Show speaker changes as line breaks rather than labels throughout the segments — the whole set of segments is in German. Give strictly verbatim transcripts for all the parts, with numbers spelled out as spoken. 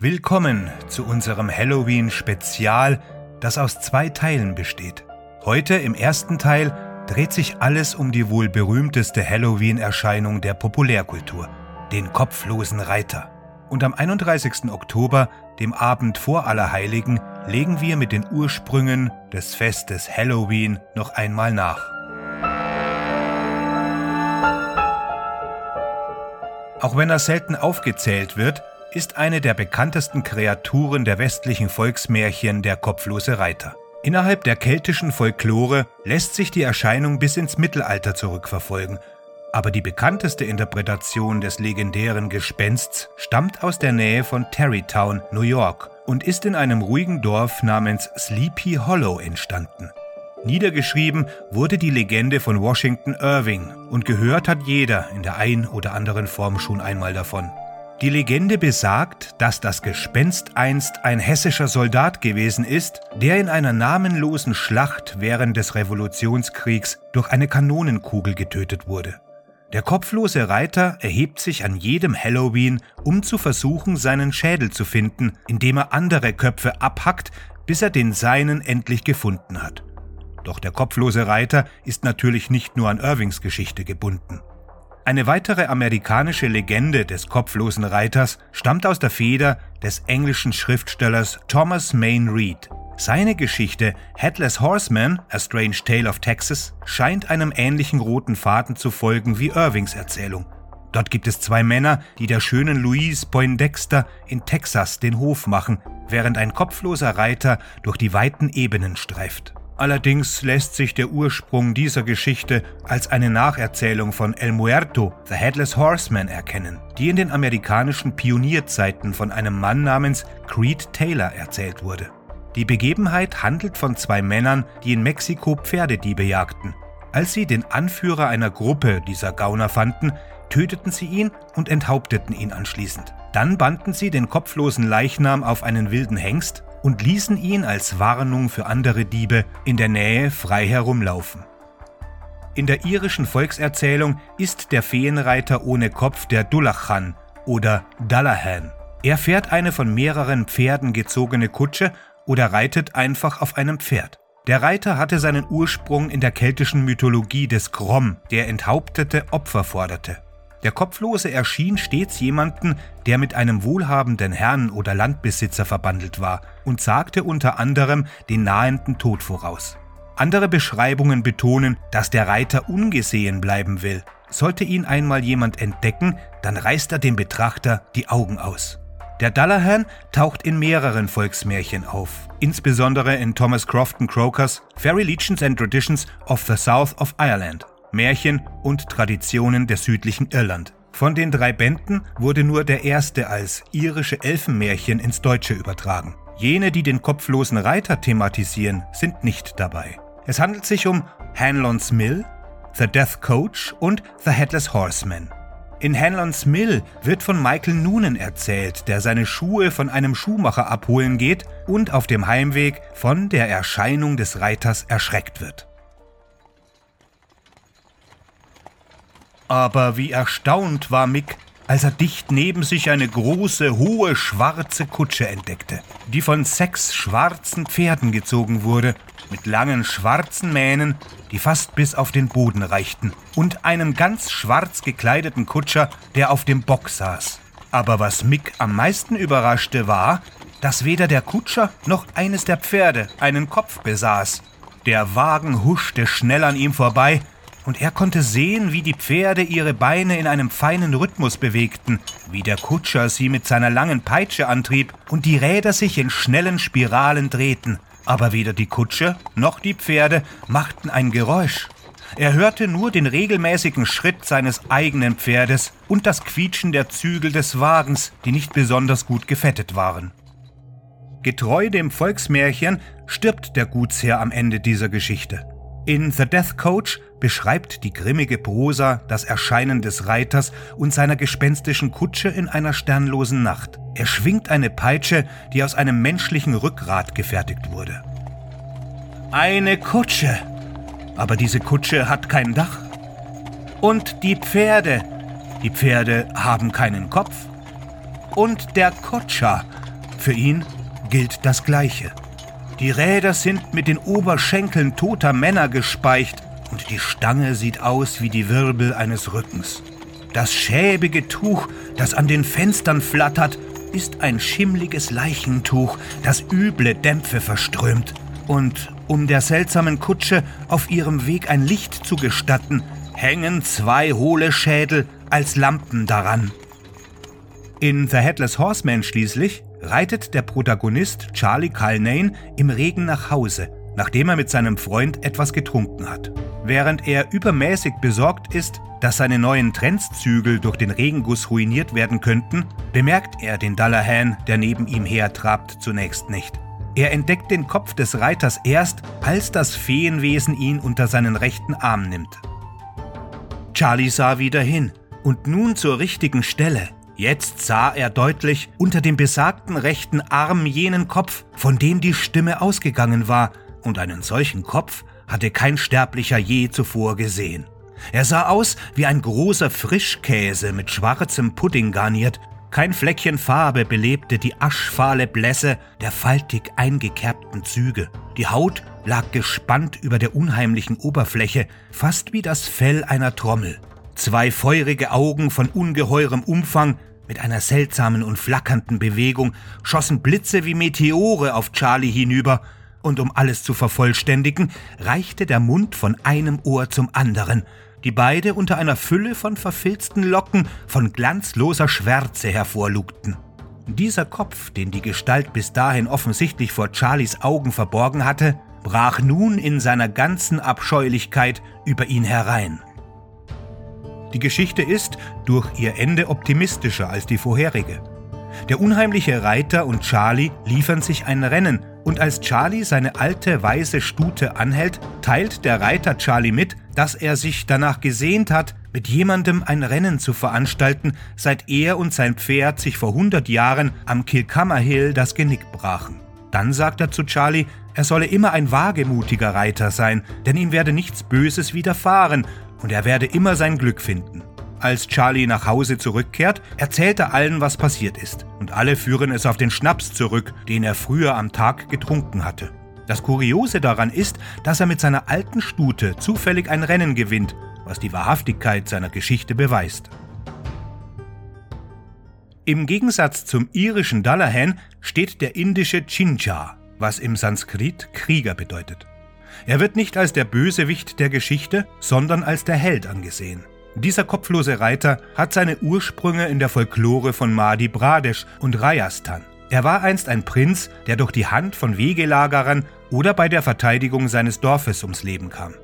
Willkommen zu unserem Halloween-Spezial, das aus zwei Teilen besteht. Heute im ersten Teil dreht sich alles um die wohl berühmteste Halloween-Erscheinung der Populärkultur, den kopflosen Reiter. Und am einunddreißigsten Oktober, dem Abend vor Allerheiligen, legen wir mit den Ursprüngen des Festes Halloween noch einmal nach. Auch wenn er selten aufgezählt wird, ist eine der bekanntesten Kreaturen der westlichen Volksmärchen der kopflose Reiter. Innerhalb der keltischen Folklore lässt sich die Erscheinung bis ins Mittelalter zurückverfolgen, aber die bekannteste Interpretation des legendären Gespensts stammt aus der Nähe von Tarrytown, New York, und ist in einem ruhigen Dorf namens Sleepy Hollow entstanden. Niedergeschrieben wurde die Legende von Washington Irving und gehört hat jeder in der ein oder anderen Form schon einmal davon. Die Legende besagt, dass das Gespenst einst ein hessischer Soldat gewesen ist, der in einer namenlosen Schlacht während des Revolutionskriegs durch eine Kanonenkugel getötet wurde. Der kopflose Reiter erhebt sich an jedem Halloween, um zu versuchen, seinen Schädel zu finden, indem er andere Köpfe abhackt, bis er den seinen endlich gefunden hat. Doch der kopflose Reiter ist natürlich nicht nur an Irvings Geschichte gebunden. Eine weitere amerikanische Legende des kopflosen Reiters stammt aus der Feder des englischen Schriftstellers Thomas Mayne Reid. Seine Geschichte Headless Horseman, A Strange Tale of Texas, scheint einem ähnlichen roten Faden zu folgen wie Irvings Erzählung. Dort gibt es zwei Männer, die der schönen Louise Poindexter in Texas den Hof machen, während ein kopfloser Reiter durch die weiten Ebenen streift. Allerdings lässt sich der Ursprung dieser Geschichte als eine Nacherzählung von El Muerto, The Headless Horseman, erkennen, die in den amerikanischen Pionierzeiten von einem Mann namens Creed Taylor erzählt wurde. Die Begebenheit handelt von zwei Männern, die in Mexiko Pferdediebe jagten. Als sie den Anführer einer Gruppe dieser Gauner fanden, töteten sie ihn und enthaupteten ihn anschließend. Dann banden sie den kopflosen Leichnam auf einen wilden Hengst und ließen ihn als Warnung für andere Diebe in der Nähe frei herumlaufen. In der irischen Volkserzählung ist der Feenreiter ohne Kopf der Dullachan oder Dullahan. Er fährt eine von mehreren Pferden gezogene Kutsche oder reitet einfach auf einem Pferd. Der Reiter hatte seinen Ursprung in der keltischen Mythologie des Grom, der enthauptete Opfer forderte. Der Kopflose erschien stets jemanden, der mit einem wohlhabenden Herrn oder Landbesitzer verbandelt war und sagte unter anderem den nahenden Tod voraus. Andere Beschreibungen betonen, dass der Reiter ungesehen bleiben will. Sollte ihn einmal jemand entdecken, dann reißt er dem Betrachter die Augen aus. Der Dullahan taucht in mehreren Volksmärchen auf, insbesondere in Thomas Crofton Crokers Fairy Legends and Traditions of the South of Ireland. Märchen und Traditionen der südlichen Irland. Von den drei Bänden wurde nur der erste als irische Elfenmärchen ins Deutsche übertragen. Jene, die den kopflosen Reiter thematisieren, sind nicht dabei. Es handelt sich um Hanlon's Mill, The Death Coach und The Headless Horseman. In Hanlon's Mill wird von Michael Noonan erzählt, der seine Schuhe von einem Schuhmacher abholen geht und auf dem Heimweg von der Erscheinung des Reiters erschreckt wird. Aber wie erstaunt war Mick, als er dicht neben sich eine große, hohe, schwarze Kutsche entdeckte, die von sechs schwarzen Pferden gezogen wurde, mit langen schwarzen Mähnen, die fast bis auf den Boden reichten, und einem ganz schwarz gekleideten Kutscher, der auf dem Bock saß. Aber was Mick am meisten überraschte war, dass weder der Kutscher noch eines der Pferde einen Kopf besaß. Der Wagen huschte schnell an ihm vorbei, und er konnte sehen, wie die Pferde ihre Beine in einem feinen Rhythmus bewegten, wie der Kutscher sie mit seiner langen Peitsche antrieb und die Räder sich in schnellen Spiralen drehten. Aber weder die Kutsche noch die Pferde machten ein Geräusch. Er hörte nur den regelmäßigen Schritt seines eigenen Pferdes und das Quietschen der Zügel des Wagens, die nicht besonders gut gefettet waren. Getreu dem Volksmärchen stirbt der Gutsherr am Ende dieser Geschichte. In The Death Coach beschreibt die grimmige Prosa das Erscheinen des Reiters und seiner gespenstischen Kutsche in einer sternlosen Nacht. Er schwingt eine Peitsche, die aus einem menschlichen Rückgrat gefertigt wurde. Eine Kutsche! Aber diese Kutsche hat kein Dach. Und die Pferde, die Pferde haben keinen Kopf. Und der Kutscher, Für ihn gilt das Gleiche. Die Räder sind mit den Oberschenkeln toter Männer gespeicht und die Stange sieht aus wie die Wirbel eines Rückens. Das schäbige Tuch, das an den Fenstern flattert, ist ein schimmliges Leichentuch, das üble Dämpfe verströmt. Und um der seltsamen Kutsche auf ihrem Weg ein Licht zu gestatten, hängen zwei hohle Schädel als Lampen daran. In The Headless Horseman schließlich reitet der Protagonist Charlie Culnane im Regen nach Hause, nachdem er mit seinem Freund etwas getrunken hat. Während er übermäßig besorgt ist, dass seine neuen Trendszügel durch den Regenguss ruiniert werden könnten, bemerkt er den Dullahan, der neben ihm hertrabt, zunächst nicht. Er entdeckt den Kopf des Reiters erst, als das Feenwesen ihn unter seinen rechten Arm nimmt. Charlie sah wieder hin und nun zur richtigen Stelle. Jetzt sah er deutlich unter dem besagten rechten Arm jenen Kopf, von dem die Stimme ausgegangen war, und einen solchen Kopf hatte kein Sterblicher je zuvor gesehen. Er sah aus wie ein großer Frischkäse mit schwarzem Pudding garniert. Kein Fleckchen Farbe belebte die aschfahle Blässe der faltig eingekerbten Züge. Die Haut lag gespannt über der unheimlichen Oberfläche, fast wie das Fell einer Trommel. Zwei feurige Augen von ungeheurem Umfang, mit einer seltsamen und flackernden Bewegung, schossen Blitze wie Meteore auf Charlie hinüber, und um alles zu vervollständigen, reichte der Mund von einem Ohr zum anderen, die beide unter einer Fülle von verfilzten Locken von glanzloser Schwärze hervorlugten. Dieser Kopf, den die Gestalt bis dahin offensichtlich vor Charlies Augen verborgen hatte, brach nun in seiner ganzen Abscheulichkeit über ihn herein. Die Geschichte ist durch ihr Ende optimistischer als die vorherige. Der unheimliche Reiter und Charlie liefern sich ein Rennen, und als Charlie seine alte weiße Stute anhält, teilt der Reiter Charlie mit, dass er sich danach gesehnt hat, mit jemandem ein Rennen zu veranstalten, seit er und sein Pferd sich vor hundert Jahren am Kilcummer Hill das Genick brachen. Dann sagt er zu Charlie, er solle immer ein wagemutiger Reiter sein, denn ihm werde nichts Böses widerfahren und er werde immer sein Glück finden. Als Charlie nach Hause zurückkehrt, erzählt er allen, was passiert ist. Und alle führen es auf den Schnaps zurück, den er früher am Tag getrunken hatte. Das Kuriose daran ist, dass er mit seiner alten Stute zufällig ein Rennen gewinnt, was die Wahrhaftigkeit seiner Geschichte beweist. Im Gegensatz zum irischen Dullahan steht der indische Chincha, was im Sanskrit Krieger bedeutet. Er wird nicht als der Bösewicht der Geschichte, sondern als der Held angesehen. Dieser kopflose Reiter hat seine Ursprünge in der Folklore von Madhya Pradesh und Rajasthan. Er war einst ein Prinz, der durch die Hand von Wegelagerern oder bei der Verteidigung seines Dorfes ums Leben kam.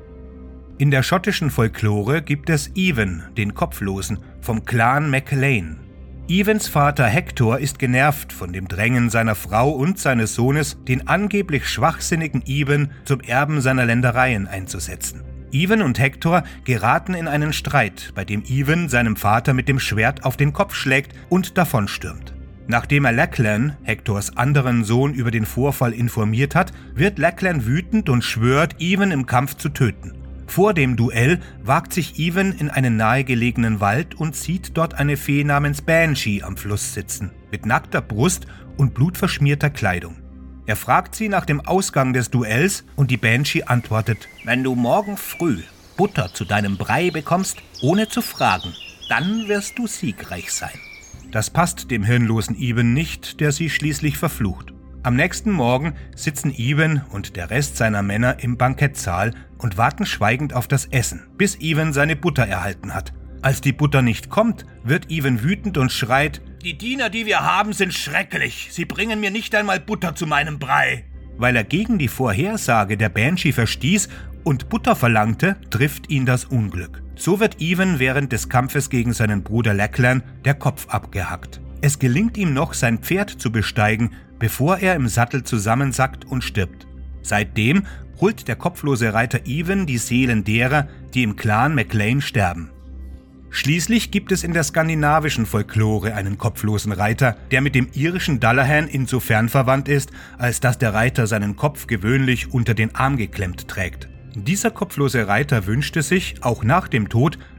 In der schottischen Folklore gibt es Ewan, den Kopflosen, vom Clan MacLaine. Evans Vater Hector ist genervt von dem Drängen seiner Frau und seines Sohnes, den angeblich schwachsinnigen Ewan zum Erben seiner Ländereien einzusetzen. Ewan und Hector geraten in einen Streit, bei dem Ewan seinem Vater mit dem Schwert auf den Kopf schlägt und davonstürmt. Nachdem er Lachlan, Hectors anderen Sohn, über den Vorfall informiert hat, wird Lachlan wütend und schwört, Ewan im Kampf zu töten. Vor dem Duell wagt sich Ewan in einen nahegelegenen Wald und sieht dort eine Fee namens Banshee am Fluss sitzen, mit nackter Brust und blutverschmierter Kleidung. Er fragt sie nach dem Ausgang des Duells und die Banshee antwortet: Wenn du morgen früh Butter zu deinem Brei bekommst, ohne zu fragen, dann wirst du siegreich sein. Das passt dem hirnlosen Ewan nicht, der sie schließlich verflucht. Am nächsten Morgen sitzen Ewan und der Rest seiner Männer im Bankettsaal und warten schweigend auf das Essen, bis Ewan seine Butter erhalten hat. Als die Butter nicht kommt, wird Ewan wütend und schreit: Die Diener, die wir haben, sind schrecklich. Sie bringen mir nicht einmal Butter zu meinem Brei. Weil er gegen die Vorhersage der Banshee verstieß und Butter verlangte, trifft ihn das Unglück. So wird Ewan während des Kampfes gegen seinen Bruder Lachlan der Kopf abgehackt. Es gelingt ihm noch, sein Pferd zu besteigen, bevor er im Sattel zusammensackt und stirbt. Seitdem holt der kopflose Reiter Ewan die Seelen derer, die im Clan MacLaine sterben. Schließlich gibt es in der skandinavischen Folklore einen kopflosen Reiter, der mit dem irischen Dullahan insofern verwandt ist, als dass der Reiter seinen Kopf gewöhnlich unter den Arm geklemmt trägt. Dieser kopflose Reiter wünschte sich, auch nach dem Tod,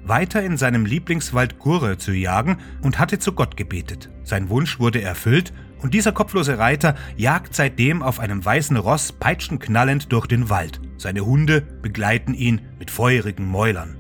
weiter in seinem Lieblingswald Gurre zu jagen und hatte zu Gott gebetet. Sein Wunsch wurde erfüllt und dieser kopflose Reiter jagt seitdem auf einem weißen Ross peitschenknallend durch den Wald. Seine Hunde begleiten ihn mit feurigen Mäulern.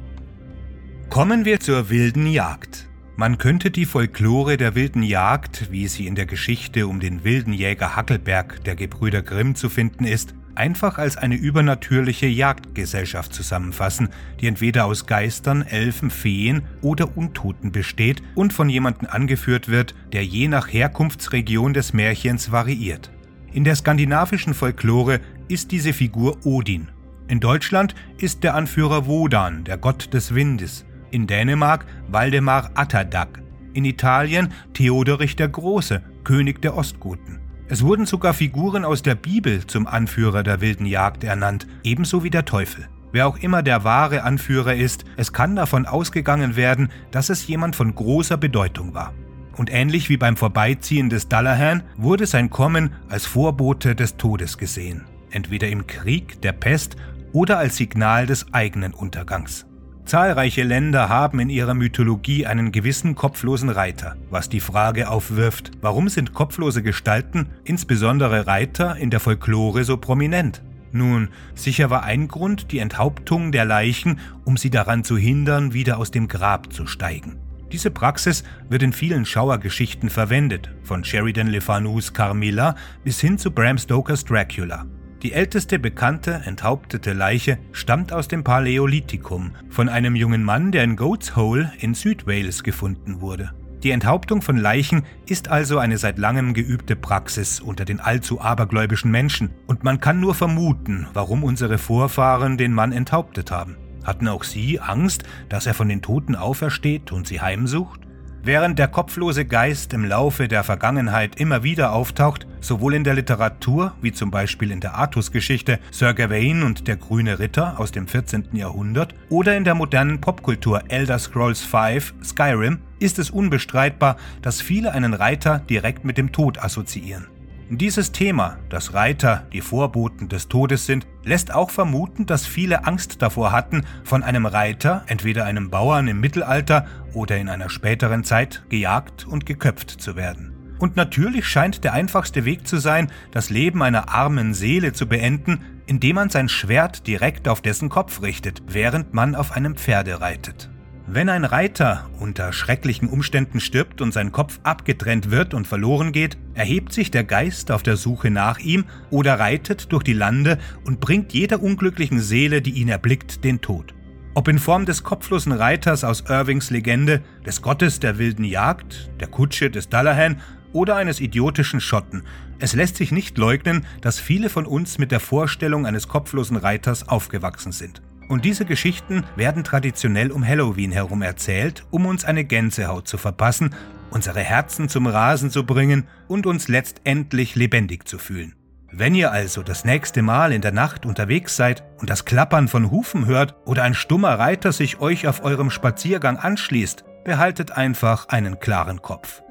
Kommen wir zur wilden Jagd. Man könnte die Folklore der wilden Jagd, wie sie in der Geschichte um den wilden Jäger Hackelberg der Gebrüder Grimm zu finden ist, einfach als eine übernatürliche Jagdgesellschaft zusammenfassen, die entweder aus Geistern, Elfen, Feen oder Untoten besteht und von jemandem angeführt wird, der je nach Herkunftsregion des Märchens variiert. In der skandinavischen Folklore ist diese Figur Odin. In Deutschland ist der Anführer Wodan, der Gott des Windes. In Dänemark Waldemar Atterdag, in Italien Theodorich der Große, König der Ostgoten. Es wurden sogar Figuren aus der Bibel zum Anführer der wilden Jagd ernannt, ebenso wie der Teufel. Wer auch immer der wahre Anführer ist, es kann davon ausgegangen werden, dass es jemand von großer Bedeutung war. Und ähnlich wie beim Vorbeiziehen des Dullahan wurde sein Kommen als Vorbote des Todes gesehen, entweder im Krieg, der Pest oder als Signal des eigenen Untergangs. Zahlreiche Länder haben in ihrer Mythologie einen gewissen kopflosen Reiter, was die Frage aufwirft, warum sind kopflose Gestalten, insbesondere Reiter, in der Folklore so prominent? Nun, sicher war ein Grund die Enthauptung der Leichen, um sie daran zu hindern, wieder aus dem Grab zu steigen. Diese Praxis wird in vielen Schauergeschichten verwendet, von Sheridan Le Fanus Carmilla bis hin zu Bram Stokers Dracula. Die älteste bekannte enthauptete Leiche stammt aus dem Paläolithikum, von einem jungen Mann, der in Goat's Hole in Südwales gefunden wurde. Die Enthauptung von Leichen ist also eine seit langem geübte Praxis unter den allzu abergläubischen Menschen und man kann nur vermuten, warum unsere Vorfahren den Mann enthauptet haben. Hatten auch sie Angst, dass er von den Toten aufersteht und sie heimsucht? Während der kopflose Geist im Laufe der Vergangenheit immer wieder auftaucht, sowohl in der Literatur, wie zum Beispiel in der Artus-Geschichte Sir Gawain und der grüne Ritter aus dem vierzehnten Jahrhundert, oder in der modernen Popkultur Elder Scrolls fünf Skyrim, ist es unbestreitbar, dass viele einen Reiter direkt mit dem Tod assoziieren. Dieses Thema, dass Reiter die Vorboten des Todes sind, lässt auch vermuten, dass viele Angst davor hatten, von einem Reiter, entweder einem Bauern im Mittelalter oder in einer späteren Zeit, gejagt und geköpft zu werden. Und natürlich scheint der einfachste Weg zu sein, das Leben einer armen Seele zu beenden, indem man sein Schwert direkt auf dessen Kopf richtet, während man auf einem Pferde reitet. Wenn ein Reiter unter schrecklichen Umständen stirbt und sein Kopf abgetrennt wird und verloren geht, erhebt sich der Geist auf der Suche nach ihm oder reitet durch die Lande und bringt jeder unglücklichen Seele, die ihn erblickt, den Tod. Ob in Form des kopflosen Reiters aus Irvings Legende, des Gottes der wilden Jagd, der Kutsche des Dullahan oder eines idiotischen Schotten, es lässt sich nicht leugnen, dass viele von uns mit der Vorstellung eines kopflosen Reiters aufgewachsen sind. Und diese Geschichten werden traditionell um Halloween herum erzählt, um uns eine Gänsehaut zu verpassen, unsere Herzen zum Rasen zu bringen und uns letztendlich lebendig zu fühlen. Wenn ihr also das nächste Mal in der Nacht unterwegs seid und das Klappern von Hufen hört oder ein stummer Reiter sich euch auf eurem Spaziergang anschließt, behaltet einfach einen klaren Kopf.